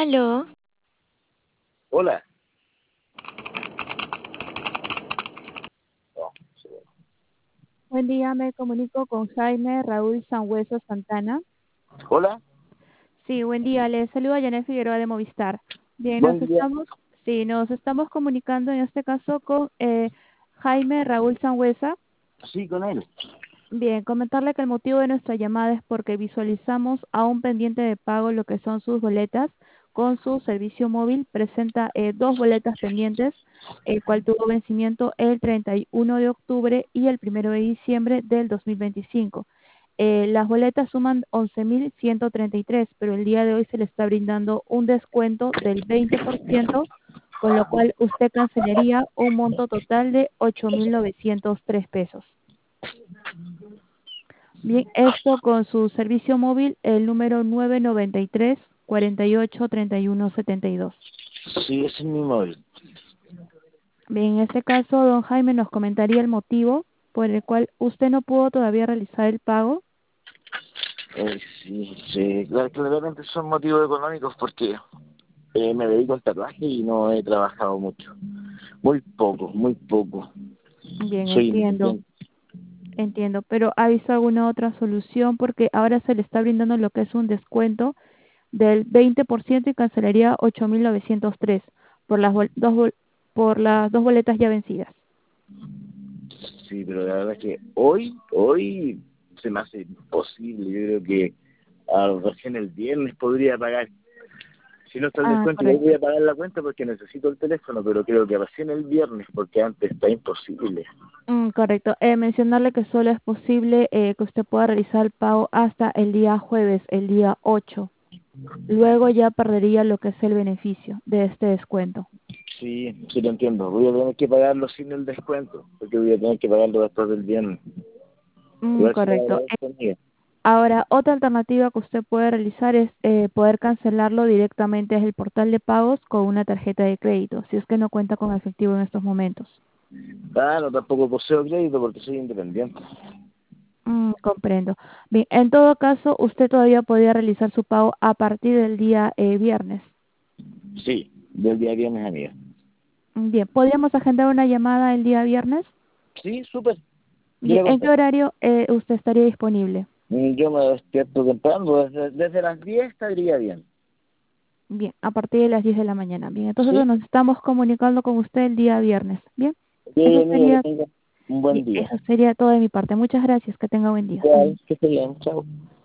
Aló, Hola. No, sí. Buen día, me comunico con Jaime Raúl Sangüesa Santana. Hola. Sí, buen día, le saluda Janet Figueroa de Movistar. Bien, Buen día. nos estamos comunicando en este caso con Jaime Raúl Sangüesa. Sí, con él. Bien, comentarle que el motivo de nuestra llamada es porque visualizamos aún pendiente de pago lo que son sus boletas con su servicio móvil. Presenta dos boletas pendientes, el cual tuvo vencimiento el 31 de octubre y el 1 de diciembre del 2025. Las boletas suman 11.133, pero el día de hoy se le está brindando un descuento del 20%, con lo cual usted cancelaría un monto total de 8.903 pesos. Bien, esto con su servicio móvil, el número 993 48 31 72. Sí, ese es mi móvil. Bien, en este caso, don Jaime nos comentaría el motivo por el cual usted no pudo todavía realizar el pago. Sí, sí. Claramente son motivos económicos porque me dedico al tatuaje y no he trabajado mucho. Muy poco, muy poco. Bien, Soy independiente. entiendo, pero ¿ha visto alguna otra solución? Porque ahora se le está brindando lo que es un descuento del 20% y cancelaría 8.903 por por las dos boletas ya vencidas. Sí, pero la verdad es que hoy se me hace imposible. Yo creo que recién el viernes podría pagar. Si no está el Ah, descuento, yo voy correcto. a pagar la cuenta porque necesito el teléfono, pero creo que recién el viernes, porque antes está imposible. Correcto. Mencionarle que solo es posible que usted pueda realizar el pago hasta el día jueves, el día 8. Luego ya perdería lo que es el beneficio de este descuento. Sí, sí lo entiendo. Voy a tener que pagarlo sin el descuento, porque voy a tener que pagarlo después del viernes. Igual se lo Correcto. agradezco, amiga. Ahora, otra alternativa que usted puede realizar es poder cancelarlo directamente desde el portal de pagos con una tarjeta de crédito, si es que no cuenta con efectivo en estos momentos. Claro, tampoco poseo crédito porque soy independiente. Comprendo. Bien, en todo caso, usted todavía podría realizar su pago a partir del día viernes. Sí, del día viernes, amiga. Bien, ¿podríamos agendar una llamada el día viernes? Sí, súper. Yo Bien, le ¿en qué contesto. horario usted estaría disponible? Yo me despierto temprano, desde las 10 estaría bien. Bien, a partir de las 10 de la mañana. Bien, entonces Sí, nos estamos comunicando con usted el día viernes. Bien, ok, eso amiga, que sería, tenga un buen bien, día. eso sería todo de mi parte. Muchas gracias, que tenga buen día. Adiós. Igual, que esté bien, chao.